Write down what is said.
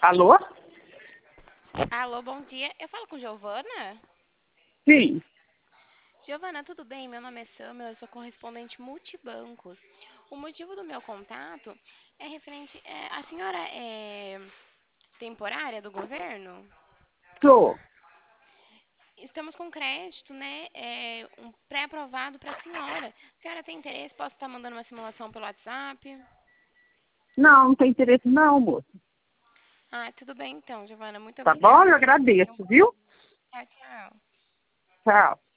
Alô? Alô, bom dia. Eu falo com Giovana? Sim. Giovana, tudo bem? Meu nome é Samela, eu sou correspondente multibancos. O motivo do meu contato é referente. A senhora é temporária do governo? Tô. Estamos com crédito, né? Um pré-aprovado para a senhora. A senhora tem interesse? Posso estar mandando uma simulação pelo WhatsApp? Não, não tem interesse não, moço. Ah, tudo bem então, Giovana. Muito Tá bom? obrigada Eu pelo seu tempo. agradeço, viu? Tchau, tchau. Tchau.